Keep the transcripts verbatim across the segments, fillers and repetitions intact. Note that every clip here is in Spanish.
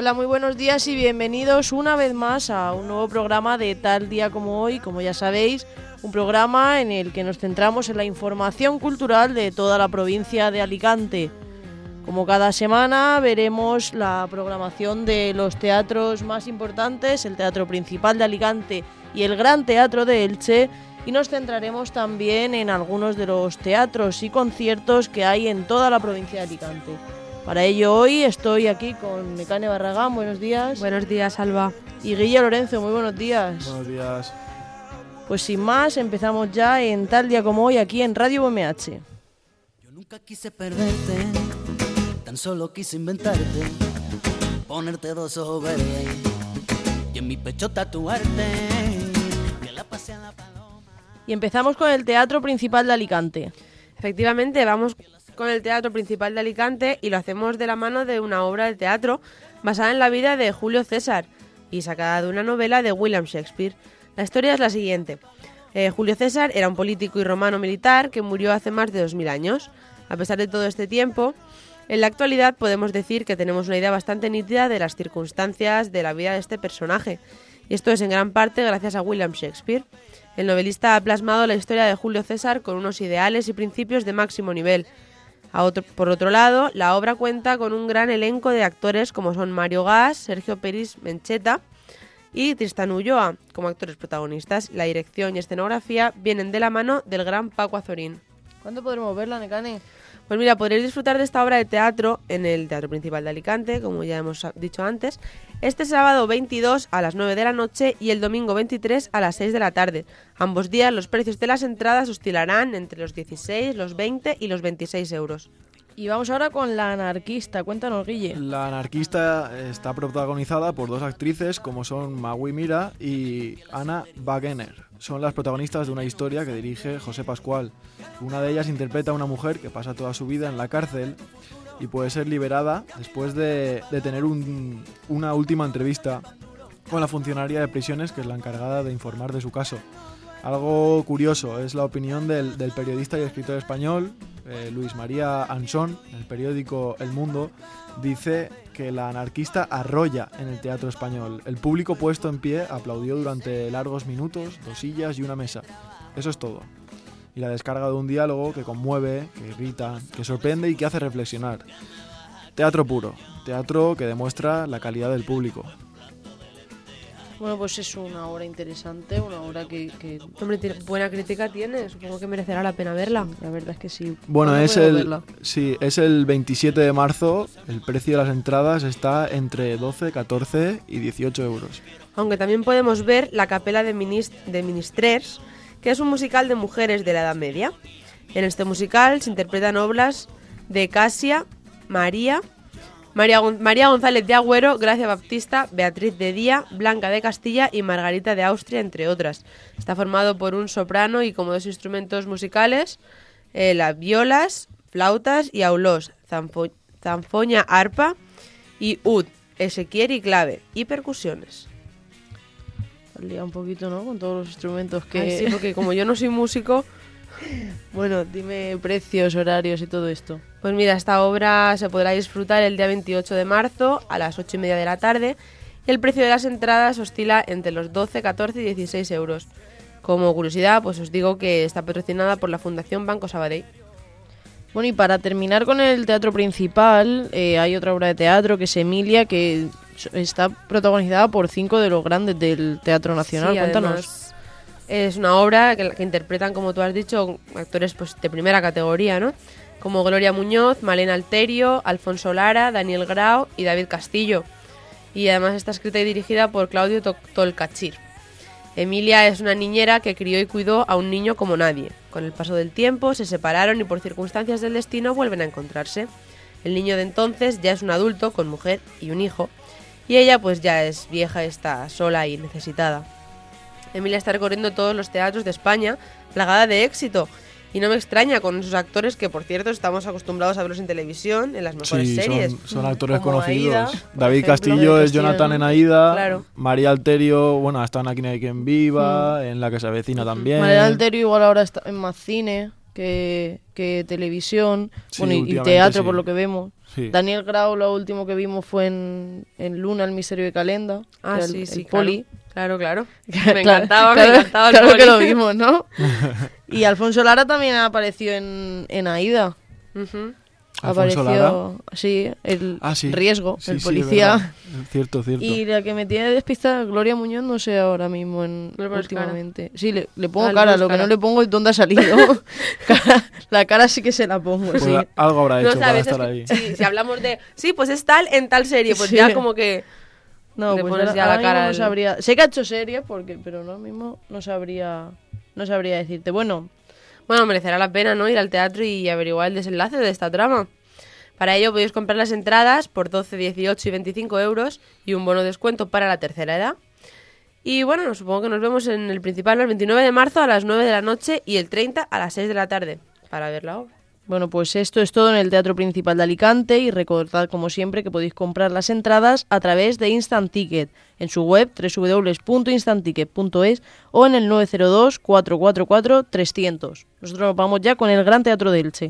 Hola, muy buenos días y bienvenidos una vez más a un nuevo programa de Tal Día Como Hoy. Como ya sabéis, un programa en el que nos centramos en la información cultural de toda la provincia de Alicante. Como cada semana veremos la programación de los teatros más importantes, el Teatro Principal de Alicante y el Gran Teatro de Elche, y nos centraremos también en algunos de los teatros y conciertos que hay en toda la provincia de Alicante. Para ello hoy estoy aquí con Nekane Barragán, buenos días. Buenos días, Alba. Y Guille Lorenzo, muy buenos días. Buenos días. Pues sin más, empezamos ya en Tal Día Como Hoy aquí en Radio U M H. Yo nunca quise perderte, tan solo quise inventarte, ponerte dos ojos verdes y en mi pecho tatuarte, que la pasé a la paloma. Y empezamos con el Teatro Principal de Alicante. Efectivamente, vamos con el Teatro Principal de Alicante y lo hacemos de la mano de una obra de teatro basada en la vida de Julio César y sacada de una novela de William Shakespeare. La historia es la siguiente. Eh, Julio César era un político y romano militar que murió hace más de dos mil años. A pesar de todo este tiempo, en la actualidad podemos decir que tenemos una idea bastante nítida de las circunstancias de la vida de este personaje. Y esto es en gran parte gracias a William Shakespeare. El novelista ha plasmado la historia de Julio César con unos ideales y principios de máximo nivel. A otro, por otro lado, la obra cuenta con un gran elenco de actores como son Mario Gas, Sergio Peris Mencheta y Tristán Ulloa como actores protagonistas. La dirección y escenografía vienen de la mano del gran Paco Azorín. ¿Cuándo podremos verla, Nekane? Pues mira, podréis disfrutar de esta obra de teatro en el Teatro Principal de Alicante, como ya hemos dicho antes, este sábado veintidós a las nueve de la noche y el domingo veintitrés a las seis de la tarde. Ambos días los precios de las entradas oscilarán entre los dieciséis, los veinte y los veintiséis euros. Y vamos ahora con La Anarquista. Cuéntanos, Guille. La Anarquista está protagonizada por dos actrices como son Magui Mira y Ana Wagener. Son las protagonistas de una historia que dirige José Pascual. Una de ellas interpreta a una mujer que pasa toda su vida en la cárcel y puede ser liberada después de, de tener un, una última entrevista con la funcionaria de prisiones que es la encargada de informar de su caso. Algo curioso es la opinión del, del periodista y escritor español eh, Luis María Ansón. En el periódico El Mundo dice que La Anarquista arrolla en el teatro español. El público puesto en pie aplaudió durante largos minutos, dos sillas y una mesa. Eso es todo. Y la descarga de un diálogo que conmueve, que irrita, que sorprende y que hace reflexionar. Teatro puro, teatro que demuestra la calidad del público. Bueno, pues es una obra interesante, una obra que... que... Hombre, tiene, buena crítica tiene, supongo que merecerá la pena verla. La verdad es que sí. Bueno, es el, verla? sí, es el veintisiete de marzo, el precio de las entradas está entre doce, catorce y dieciocho euros. Aunque también podemos ver La Capela de, Minist- de Ministrers, que es un musical de mujeres de la Edad Media. En este musical se interpretan obras de Casia, María... María, María González de Agüero, Gracia Baptista, Beatriz de Día, Blanca de Castilla y Margarita de Austria, entre otras. Está formado por un soprano y como dos instrumentos musicales, eh, las violas, flautas y aulós, zanfo, zanfoña, arpa y ud, esequier y clave, y percusiones. Lía un poquito, ¿no? Con todos los instrumentos que... Ay, sí, porque como yo no soy músico... Bueno, dime precios, horarios y todo esto. Pues mira, esta obra se podrá disfrutar el día veintiocho de marzo a las ocho y media de la tarde y el precio de las entradas oscila entre los doce, catorce y dieciséis euros. Como curiosidad, pues os digo que está patrocinada por la Fundación Banco Sabadell. Bueno, y para terminar con el teatro principal, eh, hay otra obra de teatro que es Emilia, que está protagonizada por cinco de los grandes del Teatro Nacional. Sí, Cuéntanos. Además, es una obra que, que interpretan, como tú has dicho, actores pues de primera categoría, ¿no? Como Gloria Muñoz, Malena Alterio, Alfonso Lara, Daniel Grau y David Castillo. Y además está escrita y dirigida por Claudio Tolcachir. Emilia es una niñera que crió y cuidó a un niño como nadie. Con el paso del tiempo se separaron y por circunstancias del destino vuelven a encontrarse. El niño de entonces ya es un adulto con mujer y un hijo. Y ella pues ya es vieja, está sola y necesitada. Emilia está recorriendo todos los teatros de España, plagada de éxito. Y no me extraña con esos actores que, por cierto, estamos acostumbrados a verlos en televisión, en las mejores sí, series. Son, son actores Como conocidos. Aida, David ejemplo, Castillo David es Jonathan Castillo, en ¿no? Aida. Claro. María Alterio, bueno, ha estado en Aquí no hay quien viva, mm. en La que se avecina también. María Alterio igual ahora está en más cine que, que televisión, Sí, bueno, y, y últimamente teatro sí. por lo que vemos. Sí. Daniel Grau, lo último que vimos fue en, en Luna, el misterio de Calenda. Ah, el, sí, el sí, poli. Claro, claro. Me Claro, encantaba, claro, me encantaba el claro poli. que lo vimos, ¿no? Y Alfonso Lara también apareció en, en Aída. Ujú. ¿Alfonso Apareció, Lara? sí, el Ah, sí. riesgo, Sí, el sí, policía. es verdad. Cierto, cierto. Y la que me tiene despistada, Gloria Muñoz, no sé ahora mismo, en, ¿No le pones últimamente. Sí, le, le pongo Ah, le cara, pones lo que cara. no le pongo es dónde ha salido. Cara- la cara sí que se la pongo, Pues sí. algo habrá hecho No para sabes, es estar que- ahí. sí, si hablamos de... Sí, pues es tal en tal serie, pues Sí. ya como que... No, le pues pones ahora- ya la ahora mismo cara no al- sabría. Sé que ha hecho series, porque, pero ahora mismo no sabría, no sabría decirte. Bueno, Bueno, merecerá la pena, ¿no? Ir al teatro y averiguar el desenlace de esta trama. Para ello podéis comprar las entradas por doce, dieciocho y veinticinco euros y un bono de descuento para la tercera edad. Y bueno, supongo que nos vemos en el principal el veintinueve de marzo a las nueve de la noche y el treinta a las seis de la tarde para ver la obra. Bueno, pues esto es todo en el Teatro Principal de Alicante y recordad, como siempre, que podéis comprar las entradas a través de Instant Ticket en su web doble u doble u doble u punto instant ticket punto es o en el nueve cero dos, cuatro cuatro cuatro, trescientos. Nosotros nos vamos ya con el Gran Teatro de Elche.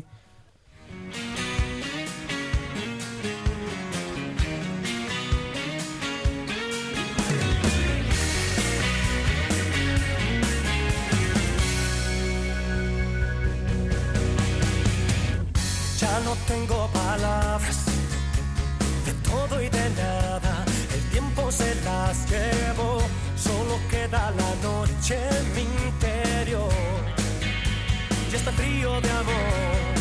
Ya no tengo palabras de todo y de nada. El tiempo se las llevó, solo queda la noche en mi interior. Y este frío de amor.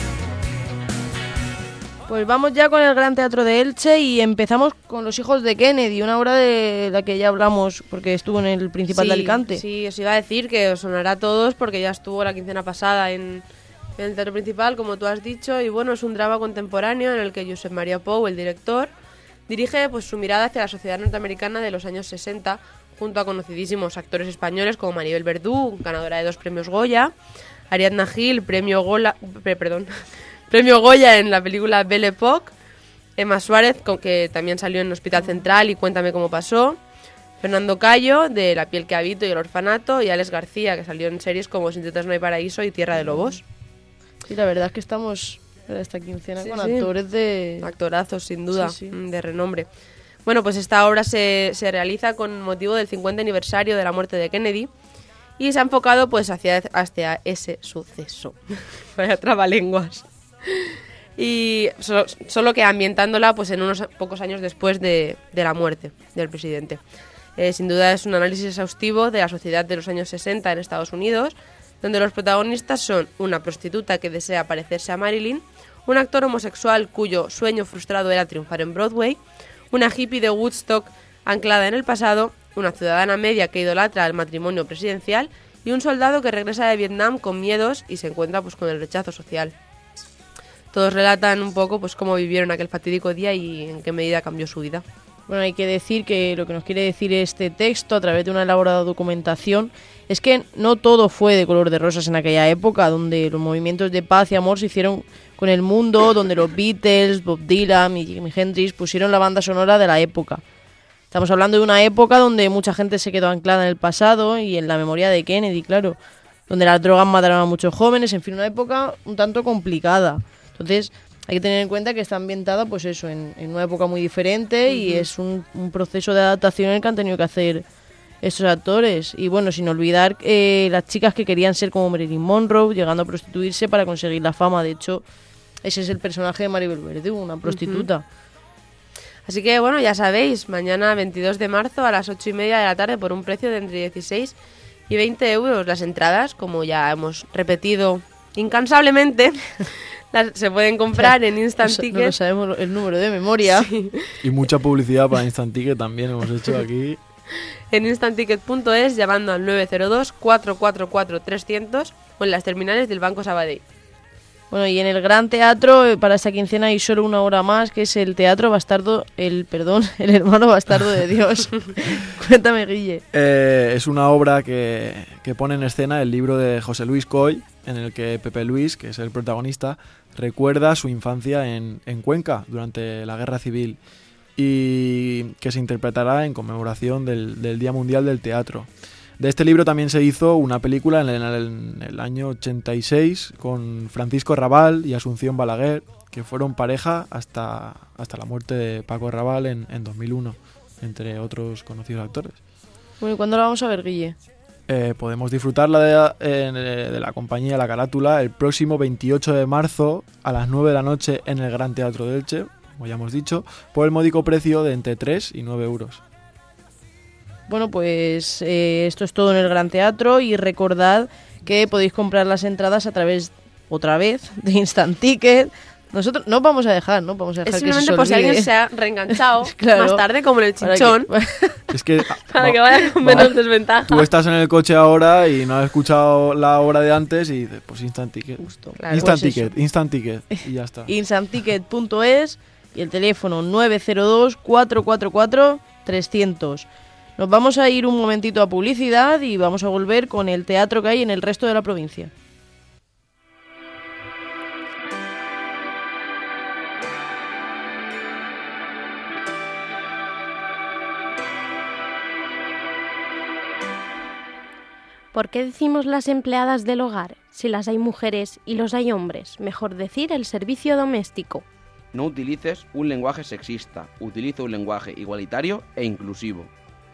Pues vamos ya con el Gran Teatro de Elche y empezamos con Los hijos de Kennedy, una obra de la que ya hablamos porque estuvo en el Principal Sí, de Alicante. Sí, os iba a decir que os sonará a todos porque ya estuvo la quincena pasada en, en el teatro principal, como tú has dicho, y bueno, es un drama contemporáneo en el que Josep Maria Pou, el director, dirige pues su mirada hacia la sociedad norteamericana de los años sesenta, junto a conocidísimos actores españoles como Maribel Verdú, ganadora de dos premios Goya, Ariadna Gil, premio Gola, eh, perdón, premio Goya en la película Belle Époque, Emma Suárez, con que también salió en Hospital Central y Cuéntame cómo pasó, Fernando Cayo, de La piel que habito y El orfanato, y Alex García, que salió en series como Sin tetas no hay paraíso y Tierra de lobos. Sí, la verdad es que estamos en esta quincena Sí, con sí. actores de... Actorazos, sin duda, Sí, sí. mm, de renombre. Bueno, pues esta obra se, se realiza con motivo del cincuenta aniversario de la muerte de Kennedy y se ha enfocado pues hacia, hacia ese suceso. Vaya trabalenguas. Y so- solo que ambientándola pues en unos pocos años después de, de la muerte del presidente. Eh, sin duda es un análisis exhaustivo de la sociedad de los años sesenta en Estados Unidos, donde los protagonistas son una prostituta que desea parecerse a Marilyn, un actor homosexual cuyo sueño frustrado era triunfar en Broadway, una hippie de Woodstock anclada en el pasado, una ciudadana media que idolatra el matrimonio presidencial y un soldado que regresa de Vietnam con miedos y se encuentra pues con el rechazo social. Todos relatan un poco pues cómo vivieron aquel fatídico día y en qué medida cambió su vida. Bueno, hay que decir que lo que nos quiere decir este texto a través de una elaborada documentación es que no todo fue de color de rosas en aquella época, donde los movimientos de paz y amor se hicieron con el mundo, donde los Beatles, Bob Dylan y Jimi Hendrix pusieron la banda sonora de la época. Estamos hablando de una época donde mucha gente se quedó anclada en el pasado y en la memoria de Kennedy, claro, donde las drogas mataron a muchos jóvenes, en fin, una época un tanto complicada. Entonces, hay que tener en cuenta que está ambientada, pues eso, en, en una época muy diferente uh-huh. y es un, un proceso de adaptación en el que han tenido que hacer estos actores. Y bueno, sin olvidar eh, las chicas que querían ser como Marilyn Monroe, llegando a prostituirse para conseguir la fama. De hecho, ese es el personaje de Maribel Verdú, una prostituta. Uh-huh. Así que bueno, ya sabéis, mañana veintidós de marzo a las ocho y media de la tarde por un precio de entre dieciséis y veinte euros las entradas, como ya hemos repetido incansablemente. Las, se pueden comprar en Instant no, Ticket. No sabemos el número de memoria. Sí. Y mucha publicidad para Instant Ticket también hemos hecho aquí. En instant ticket punto es, llamando al nueve cero dos, cuatro cuatro cuatro, trescientos o en las terminales del Banco Sabadell. Bueno, y en el Gran Teatro, eh, para esta quincena hay solo una hora más, que es el Teatro Bastardo, el perdón, el Hermano Bastardo de Dios. Cuéntame, Guille. Eh, es una obra que, que pone en escena el libro de José Luis Coll, en el que Pepe Luis, que es el protagonista, recuerda su infancia en, en Cuenca durante la Guerra Civil y que se interpretará en conmemoración del, del Día Mundial del Teatro. De este libro también se hizo una película en el, en el año ochenta y seis con Francisco Rabal y Asunción Balaguer, que fueron pareja hasta, hasta la muerte de Paco Rabal en, en dos mil uno, entre otros conocidos actores. Bueno, ¿y cuándo la vamos a ver, Guille? Eh, podemos disfrutarla de, eh, de la compañía La Carátula el próximo veintiocho de marzo a las nueve de la noche en el Gran Teatro de Elche, como ya hemos dicho, por el módico precio de entre tres y nueve euros. Bueno, pues eh, esto es todo en el Gran Teatro y recordad que podéis comprar las entradas a través, otra vez, de Instant Ticket. Nosotros no vamos a dejar, ¿no? Vamos a dejar Es que se simplemente por si olvide. alguien se ha reenganchado Claro. más tarde, como en el Para chinchón, que- Es que para que va- vaya con va- menos desventaja. tú estás en el coche ahora y no has escuchado la obra de antes y dices, pues Instant Ticket. Justo. Claro, Instant pues Ticket, Instant Ticket y ya está. instant ticket punto es y el teléfono nueve cero dos, cuatro cuatro cuatro, tres cero cero. Nos vamos a ir un momentito a publicidad y vamos a volver con el teatro que hay en el resto de la provincia. ¿Por qué decimos las empleadas del hogar? Si las hay mujeres y los hay hombres, mejor decir el servicio doméstico. No utilices un lenguaje sexista, utiliza un lenguaje igualitario e inclusivo.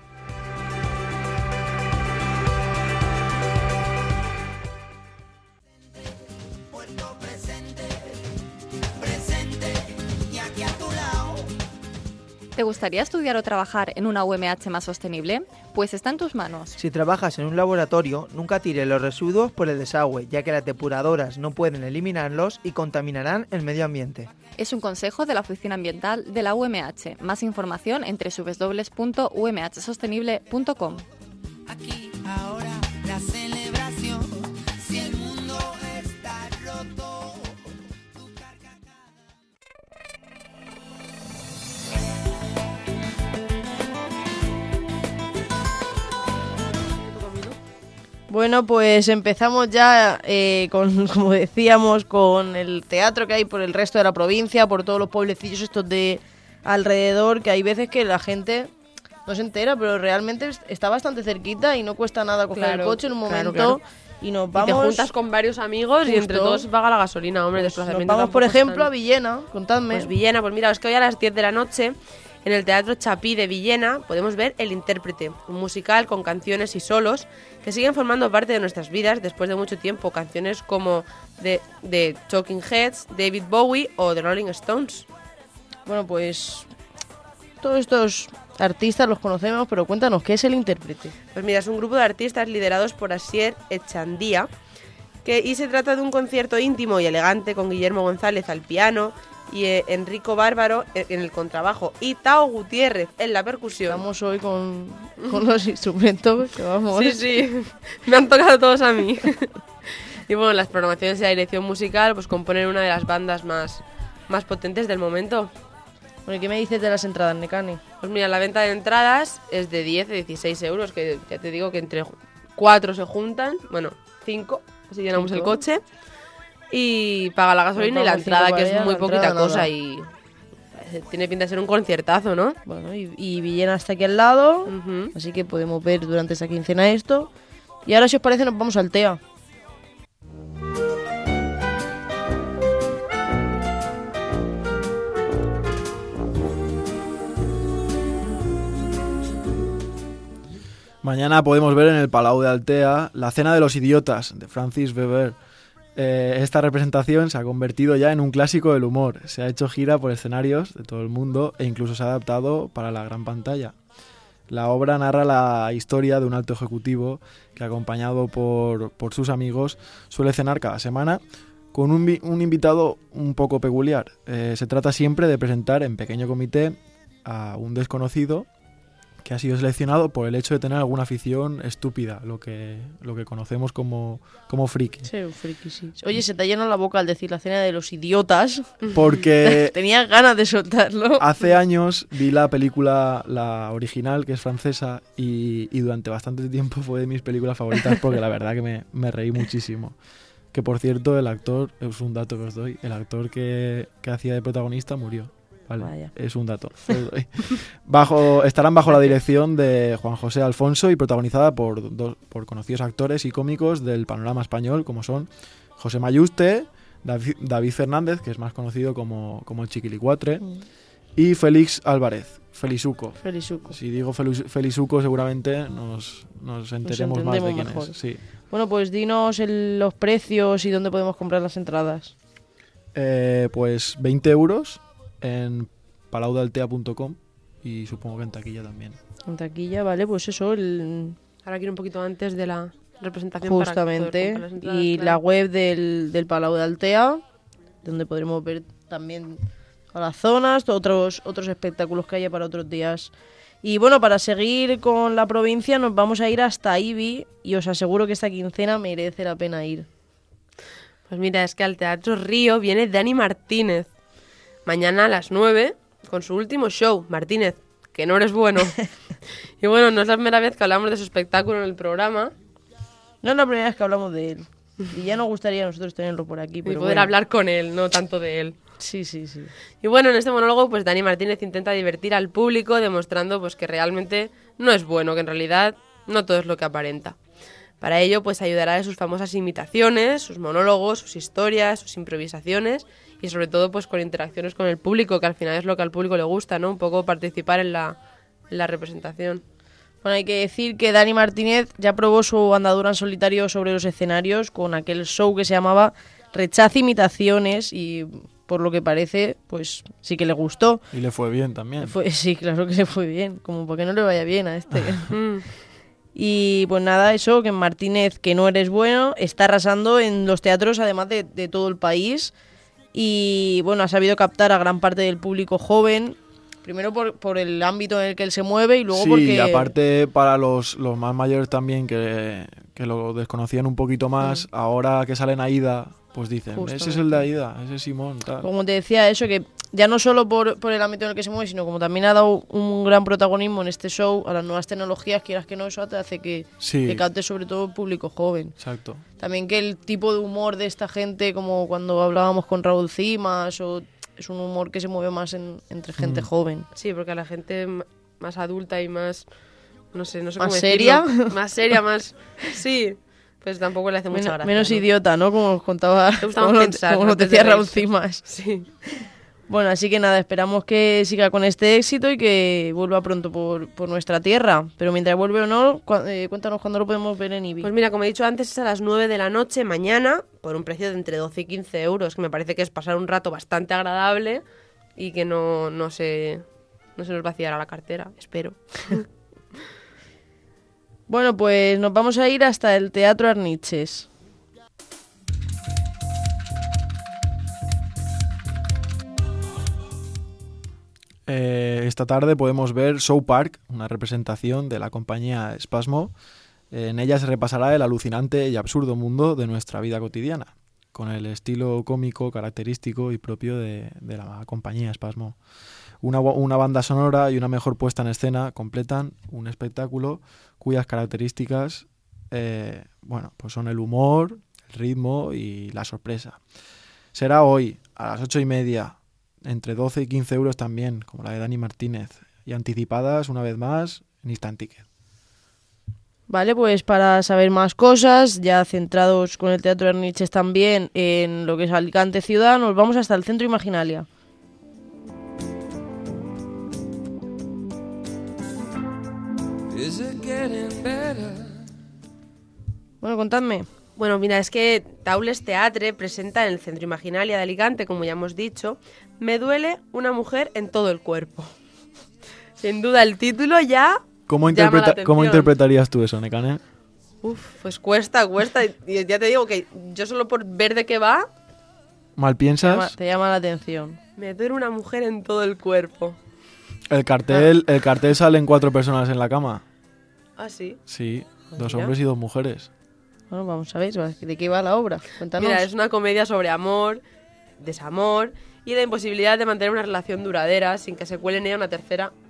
¿Te gustaría estudiar o trabajar en una U M H más sostenible? Pues está en tus manos. Si trabajas en un laboratorio, nunca tires los residuos por el desagüe, ya que las depuradoras no pueden eliminarlos y contaminarán el medio ambiente. Es un consejo de la Oficina Ambiental de la U M H. Más información en doble u doble u doble u punto u m h sostenible punto com. Aquí, ahora, la celebración. Si el mundo está roto, tu carcajada. Bueno, pues empezamos ya, eh, con, como decíamos, con el teatro que hay por el resto de la provincia, por todos los pueblecillos estos de alrededor, que hay veces que la gente no se entera, pero realmente es- está bastante cerquita y no cuesta nada coger Claro, el coche en un claro, momento claro. y nos Y vamos... te juntas con varios amigos y entre Justo. todos se paga la gasolina, hombre, pues, desplazamiento nos vamos, por tampoco es ejemplo, tan- a Villena, contadme. Pues Villena, pues mira, es que hoy a las diez de la noche en el Teatro Chapí de Villena podemos ver El Intérprete, un musical con canciones y solos que siguen formando parte de nuestras vidas después de mucho tiempo. Canciones como de, de Talking Heads, David Bowie o The Rolling Stones. Bueno, pues todos estos artistas los conocemos, pero cuéntanos, ¿qué es El Intérprete? Pues mira, es un grupo de artistas liderados por Asier Echandía, que, y se trata de un concierto íntimo y elegante con Guillermo González al piano y eh, Enrico Bárbaro en, en el contrabajo y Tao Gutiérrez en la percusión. Estamos hoy con, con los instrumentos que vamos... Sí, sí, me han tocado todos a mí. Y bueno, las programaciones y la dirección musical pues componen una de las bandas más, más potentes del momento. Bueno, ¿y qué me dices de las entradas, Necani? Pues mira, la venta de entradas es de diez a dieciséis euros, que ya te digo que entre cuatro se juntan, bueno, cinco, así llenamos Cinco. el coche, y paga la gasolina y la Pagamos cinco entrada, para que es ella, muy la poquita entrada cosa, nada. y eh, tiene pinta de ser un conciertazo, ¿no? Bueno, y, y Villena está aquí al lado, Ujú. así que podemos ver durante esta quincena esto. Y ahora, si os parece, nos vamos al TEA. Mañana podemos ver en el Palau de Altea La Cena de los Idiotas, de Francis Weber. Eh, esta representación se ha convertido ya en un clásico del humor. Se ha hecho gira por escenarios de todo el mundo e incluso se ha adaptado para la gran pantalla. La obra narra la historia de un alto ejecutivo que, acompañado por, por sus amigos, suele cenar cada semana con un, vi- un invitado un poco peculiar. Eh, se trata siempre de presentar en pequeño comité a un desconocido que ha sido seleccionado por el hecho de tener alguna afición estúpida, lo que, lo que conocemos como, como friki. Sí, un friki, sí. Oye, se te llena la boca al decir La Cena de los Idiotas. Porque Tenía ganas de soltarlo. hace años vi la película, la original, que es francesa, y, y durante bastante tiempo fue de mis películas favoritas porque la verdad que me, me reí muchísimo. Que por cierto, el actor, es un dato que os doy, el actor que, que hacía de protagonista murió. Vale, Vaya. es un dato. bajo, estarán bajo la dirección de Juan José Alfonso y protagonizada por, dos, por conocidos actores y cómicos del panorama español, como son José Mayuste, David, David Fernández, que es más conocido como, como el Chiquilicuatre, mm. y Félix Álvarez, Felizuco. Felizuco. Si digo Felizuco, seguramente nos, nos enteremos nos más de quién mejor. es. Sí. Bueno, pues dinos el, los precios y dónde podemos comprar las entradas. Eh, pues veinte euros en palaudaltea punto com y supongo que en taquilla también. En taquilla, vale, pues eso. El... Ahora quiero un poquito antes de la representación. Justamente. Para entradas, y claro. la web del, del Palau de Altea, donde podremos ver también a las zonas, otros, otros espectáculos que haya para otros días. Y bueno, para seguir con la provincia nos vamos a ir hasta Ibi y os aseguro que esta quincena merece la pena ir. Pues mira, es que al Teatro Río viene Dani Martínez. Mañana a las nueve con su último show, Martínez, que no eres bueno. Y bueno, no es la primera vez que hablamos de su espectáculo en el programa. No es la primera vez que hablamos de él. Y ya nos gustaría a nosotros tenerlo por aquí. Y pero poder bueno. hablar con él, no tanto de él. Sí, sí, sí. Y bueno, en este monólogo, pues Dani Martínez intenta divertir al público, demostrando pues que realmente no es bueno, que en realidad no todo es lo que aparenta. Para ello, pues ayudará de sus famosas imitaciones, sus monólogos, sus historias, sus improvisaciones y sobre todo pues con interacciones con el público, que al final es lo que al público le gusta, ¿no? Un poco participar en la, en la representación. Bueno, hay que decir que Dani Martínez ya probó su andadura en solitario sobre los escenarios con aquel show que se llamaba Rechaza Imitaciones y por lo que parece, pues sí que le gustó. Y le fue bien también. Fue, sí, claro que le fue bien, como porque no le vaya bien a este. Y pues nada, eso, que Martínez, que no eres bueno, está arrasando en los teatros además de, de todo el país y bueno, ha sabido captar a gran parte del público joven. Primero por, por el ámbito en el que él se mueve y luego sí, porque... Sí, y aparte para los, los más mayores también que, que lo desconocían un poquito más, mm. ahora que salen a Aida, pues dicen, Justamente. ese es el de Aida, ese es Simón, tal. Como te decía, eso, que ya no solo por, por el ámbito en el que se mueve, sino como también ha dado un gran protagonismo en este show a las nuevas tecnologías, quieras que no, eso te hace que, sí. que capte sobre todo el público joven. Exacto. También que el tipo de humor de esta gente, como cuando hablábamos con Raúl Cimas o... es un humor que se mueve más en, entre gente mm. joven. Sí, porque a la gente más adulta y más, no sé, no sé ¿Más cómo seria? decirlo. Más seria, más... Sí, pues tampoco le hace mucha menos, gracia. Menos ¿no? idiota, ¿no? Como os contaba, como pensar, como nos decía Raúl Cimas. Sí. Bueno, así que nada, esperamos que siga con este éxito y que vuelva pronto por, por nuestra tierra. Pero mientras vuelve o no, cu eh, cuéntanos cuándo lo podemos ver en Ibi. Pues mira, como he dicho antes, es a las nueve de la noche mañana, por un precio de entre doce y quince euros, que me parece que es pasar un rato bastante agradable y que no, no, se, no se nos vaciará la cartera, espero. Bueno, pues nos vamos a ir hasta el Teatro Arniches. Eh, esta tarde podemos ver Show Park, una representación de la compañía Spasmo. En ella se repasará el alucinante y absurdo mundo de nuestra vida cotidiana, con el estilo cómico característico y propio de, de la compañía Spasmo. Una, una banda sonora y una mejor puesta en escena completan un espectáculo cuyas características eh, bueno, pues son el humor, el ritmo y la sorpresa. Será hoy a las ocho y media, entre doce y quince euros también, como la de Dani Martínez, y anticipadas una vez más en Instant Ticket. Vale, pues para saber más cosas, ya centrados con el Teatro Arniches también en lo que es Alicante ciudad, nos vamos hasta el Centro Imaginalia. Bueno, contadme. Bueno, mira, es que Taules Teatre presenta en el Centro Imaginalia de Alicante, como ya hemos dicho, Me duele una mujer en todo el cuerpo. Sin duda el título ya ¿Cómo, llama interpreta la ¿Cómo atención. interpretarías tú eso, Nekane? Uf, pues cuesta, cuesta. Y ya te digo que yo solo por ver de qué va... ¿Mal Te llama, piensas? te llama la atención. Me duele una mujer en todo el cuerpo. El cartel, el cartel salen cuatro personas en la cama. ¿Ah, sí? Sí, Pues dos mira. hombres y dos mujeres. Bueno, vamos a ver, ¿de qué va la obra? Cuéntanos. Mira, es una comedia sobre amor, desamor y la imposibilidad de mantener una relación duradera sin que se cuele en ella una tercera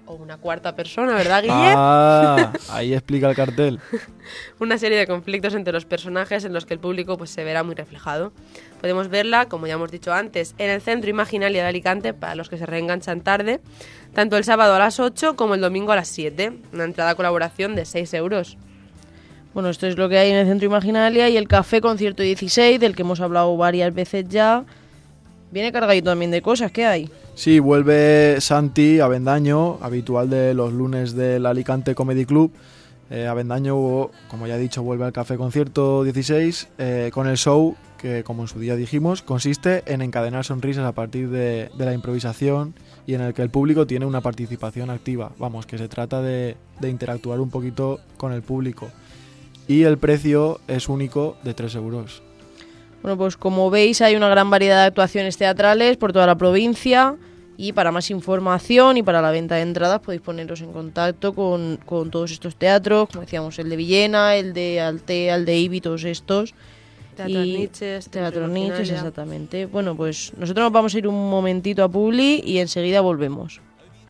o una cuarta persona, ¿verdad, Guille? Ah, ahí explica el cartel. Una serie de conflictos entre los personajes en los que el público pues, se verá muy reflejado. Podemos verla, como ya hemos dicho antes, en el Centro Imaginalia de Alicante, para los que se reenganchan tarde, tanto el sábado a las ocho como el domingo a las siete. Una entrada a colaboración de seis euros. Bueno, esto es lo que hay en el Centro Imaginalia y el Café Concierto dieciséis, del que hemos hablado varias veces ya. Viene cargadito también de cosas, ¿qué hay? Sí, vuelve Santi Avendaño, habitual de los lunes del Alicante Comedy Club. Eh, Avendaño, como ya he dicho, vuelve al Café Concierto dieciséis eh, con el show que, como en su día dijimos, consiste en encadenar sonrisas a partir de, de la improvisación y en el que el público tiene una participación activa. Vamos, que se trata de, de interactuar un poquito con el público. Y el precio es único de tres euros. Bueno, pues como veis hay una gran variedad de actuaciones teatrales por toda la provincia y para más información y para la venta de entradas podéis poneros en contacto con, con todos estos teatros, como decíamos, el de Villena, el de Altea, el de Ibi, todos estos. Teatro y Niches, Teatro Teatro Niches, Imaginalia. exactamente. Bueno, pues nosotros nos vamos a ir un momentito a Publi y enseguida volvemos.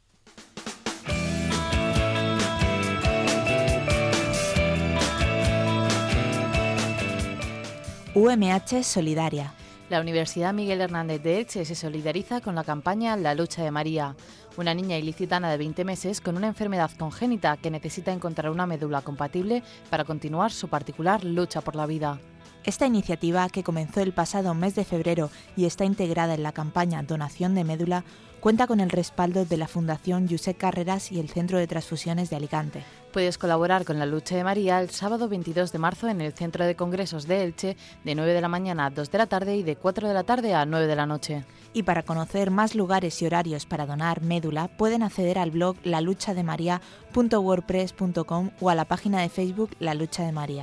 U M H Solidaria. La Universidad Miguel Hernández de Elche se solidariza con la campaña La Lucha de María, una niña ilicitana de veinte meses con una enfermedad congénita que necesita encontrar una médula compatible para continuar su particular lucha por la vida. Esta iniciativa, que comenzó el pasado mes de febrero y está integrada en la campaña Donación de Médula, cuenta con el respaldo de la Fundación Josep Carreras y el Centro de Transfusiones de Alicante. Puedes colaborar con la Lucha de María el sábado veintidós de marzo en el Centro de Congresos de Elche, de nueve de la mañana a dos de la tarde y de cuatro de la tarde a nueve de la noche. Y para conocer más lugares y horarios para donar médula, pueden acceder al blog la lucha de maría punto wordpress punto com o a la página de Facebook La Lucha de María.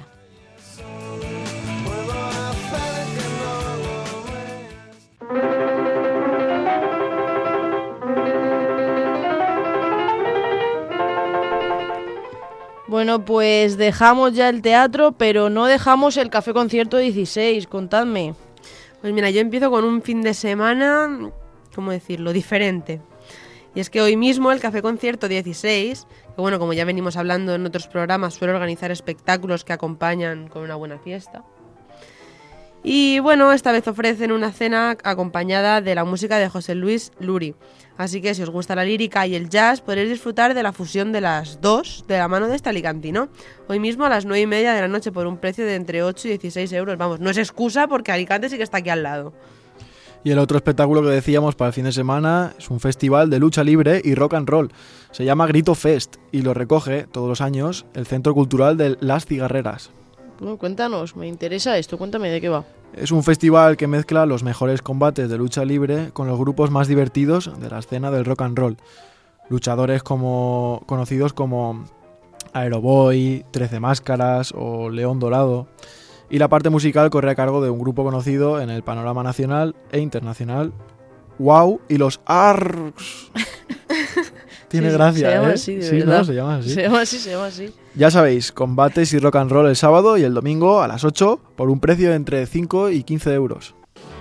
Bueno, pues dejamos ya el teatro, pero no dejamos el Café Concierto dieciséis. Contadme. Pues mira, yo empiezo con un fin de semana, ¿cómo decirlo?, diferente. Y es que hoy mismo el Café Concierto dieciséis, que bueno, como ya venimos hablando en otros programas, suele organizar espectáculos que acompañan con una buena fiesta. Y bueno, esta vez ofrecen una cena acompañada de la música de José Luis Luri. Así que si os gusta la lírica y el jazz, podréis disfrutar de la fusión de las dos de la mano de este alicantino. Hoy mismo a las nueve y media de la noche por un precio de entre ocho y dieciséis euros. Vamos, no es excusa porque Alicante sí que está aquí al lado. Y el otro espectáculo que decíamos para el fin de semana es un festival de lucha libre y rock and roll. Se llama Grito Fest y lo recoge todos los años el Centro Cultural de Las Cigarreras. Bueno, cuéntanos, me interesa esto, cuéntame de qué va. Es un festival que mezcla los mejores combates de lucha libre con los grupos más divertidos de la escena del rock and roll. Luchadores como conocidos como Aeroboy, Trece Máscaras o León Dorado. Y la parte musical corre a cargo de un grupo conocido en el panorama nacional e internacional, Wow y los Args. Tiene Sí, gracia, se llama ¿eh? así, de sí, verdad. ¿no? Se llama así. Se llama así, se llama así. Ya sabéis, combates y rock and roll el sábado y el domingo a las ocho por un precio de entre cinco y quince euros.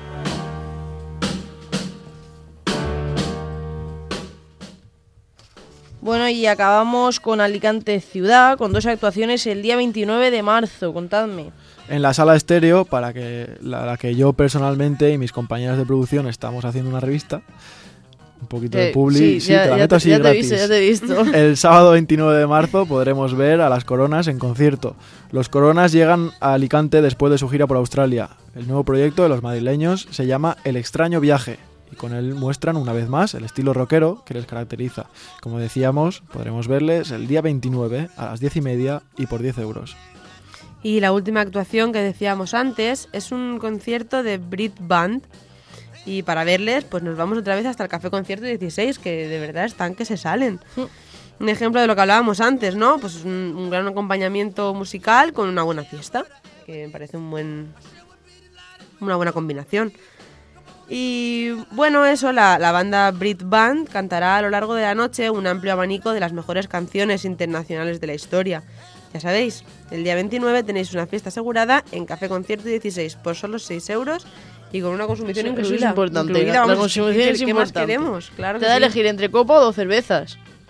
Bueno, y acabamos con Alicante Ciudad, con dos actuaciones el día veintinueve de marzo, contadme. En la sala estéreo, para que la, la que yo personalmente y mis compañeras de producción estamos haciendo una revista, un poquito de Eh, publi, sí, sí, ya- te la ya meto te- así ya te he gratis. visto, ya te he visto. El sábado veintinueve de marzo podremos ver a Las Coronas en concierto. Los Coronas llegan a Alicante después de su gira por Australia. El nuevo proyecto de los madrileños se llama El extraño viaje y con él muestran una vez más el estilo rockero que les caracteriza. Como decíamos, podremos verles el día veintinueve a las diez y media y por diez euros. Y la última actuación que decíamos antes es un concierto de Brit Band. Y para verles, pues nos vamos otra vez hasta el Café Concierto dieciséis, que de verdad están que se salen. Un ejemplo de lo que hablábamos antes, ¿no? Pues un, un gran acompañamiento musical con una buena fiesta, que me parece un buen, una buena combinación. Y bueno, eso, la, la banda Brit Band cantará a lo largo de la noche un amplio abanico de las mejores canciones internacionales de la historia. Ya sabéis, el día veintinueve tenéis una fiesta asegurada en Café Concierto dieciséis por solo seis euros y con una consumición Eso- eso incluida. es importante, Incluida, la vamos, consumición ¿qué- es ¿Qué más importante. queremos? Claro Te que da a sí. elegir entre copa o dos cervezas.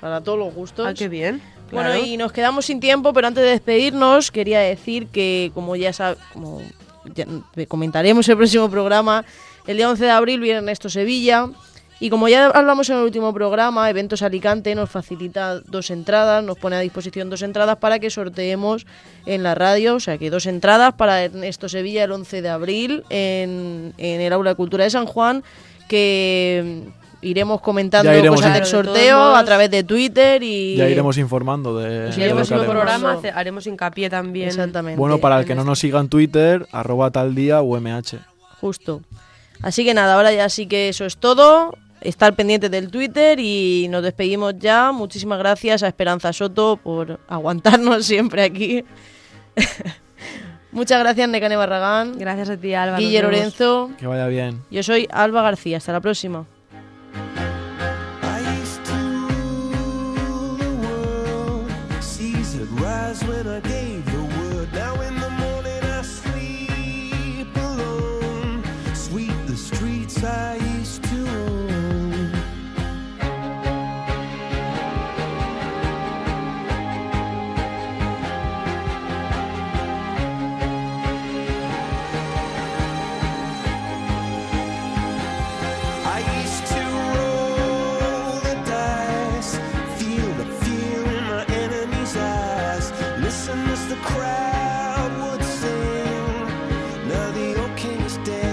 para todos los gustos. Ah, qué bien. Bueno, Claro. y nos quedamos sin tiempo, pero antes de despedirnos quería decir que, como ya sab- como ya comentaremos el próximo programa, el día once de abril viene Ernesto Sevilla. Y como ya hablamos en el último programa, Eventos Alicante nos facilita dos entradas, nos pone a disposición dos entradas para que sorteemos en la radio. O sea que dos entradas para Ernesto Sevilla el once de abril en, en el Aula de Cultura de San Juan, que iremos comentando Ya iremos cosas in- del Claro, de todos sorteo modos, a través de Twitter y... Ya iremos informando de, Sí, de En el lo que próximo haremos. programa Eso. hace- haremos hincapié también. Exactamente. Bueno, para el que no nos siga en Twitter, arroba tal día U M H. Justo. Así que nada, ahora ya sí que eso es todo. Estar pendientes del Twitter y nos despedimos ya. Muchísimas gracias a Esperanza Soto por aguantarnos siempre aquí. Muchas gracias, Nekane Barragán. Gracias a ti, Alba. Guille nos vemos. Lorenzo. Que vaya bien. Yo soy Alba García. Hasta la próxima. I used to rule the world. Seas would rise when I gave the word. Now in the morning I sleep alone. Sweep the streets I used to own. I used to roll the dice, feel the fear in my enemy's eyes, listen as the crowd would sing. Now the old king is dead.